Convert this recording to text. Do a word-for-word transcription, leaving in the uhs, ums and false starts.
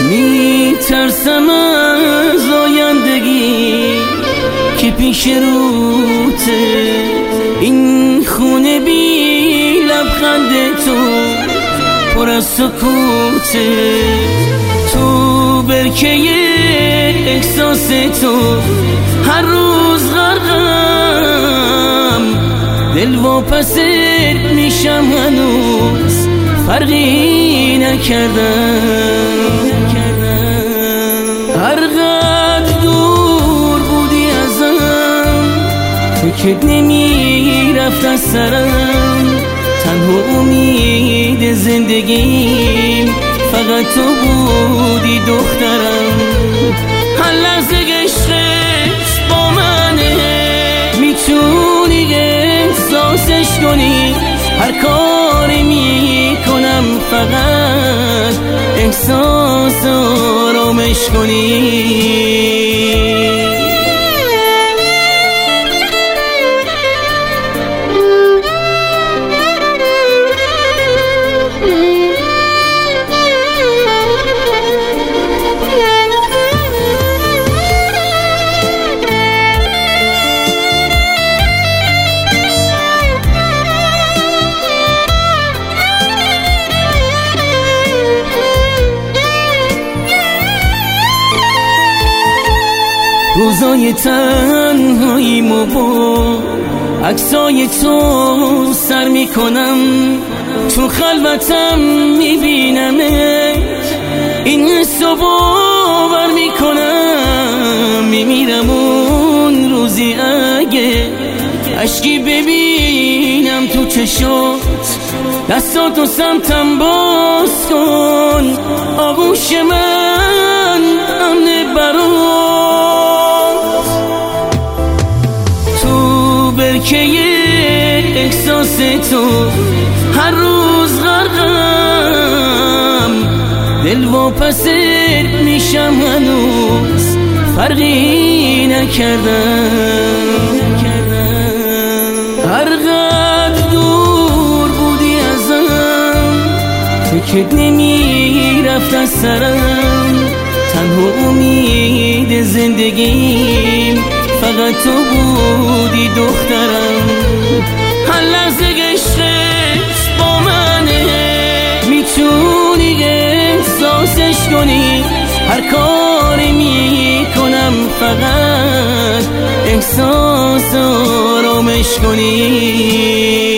می ترسم از آیندگی که پیش روته، این خونه بی لبخند تو پر از سکوته، تو برکه احساس تو هر روز غرقم، دل واپست میشم هنوز فرقی نکردم. هر قدر دور بودی ازم فکرت نمی رفت از سرم، تنها امید زندگیم فقط تو بودی دخترم. هر لحظه عشقت با منه، میتونی احساسش کنی، هر کاری میکنم فقط احساس آرامش کنی. روزای تنهاییمو با عکسای تو سر میکنم، تو خلوتم میبینمت، این حسو باور میکنم، میمیرم اون روزی اگه عشقی ببینم تو چشات، دستاتو سمتم باز کن، آغوش من امن برات، تو برکه احساس تو هر روز غرقم، دل واپست میشم هنوز فرقی نکردم. هر قدر دور بودی ازم فکرت نمی رفت از سرم، تنها امید زندگیم فقط تو بودی دخترم. هر لحظه عشقت با منه، میتونی احساسش کنی، هر کاری میکنم فقط احساس آرامش کنی.